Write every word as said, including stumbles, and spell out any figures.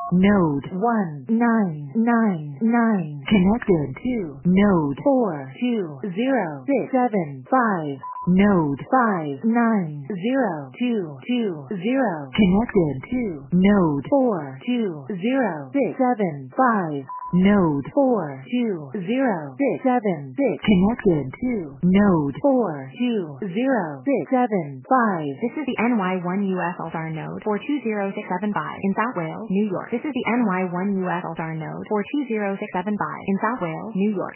Node one nine nine nine. Connected to node four two zero six seven five. Node five nine zero two two zero. Connected to node four two zero six seven five. Node four two zero six seven six. Connected to node four two zero six seven five. This is the N Y one U S Altar node four two zero six seven five in South Wales, New York. This is the N Y one U S Altar node four two zero six seven five in South Wales, New York.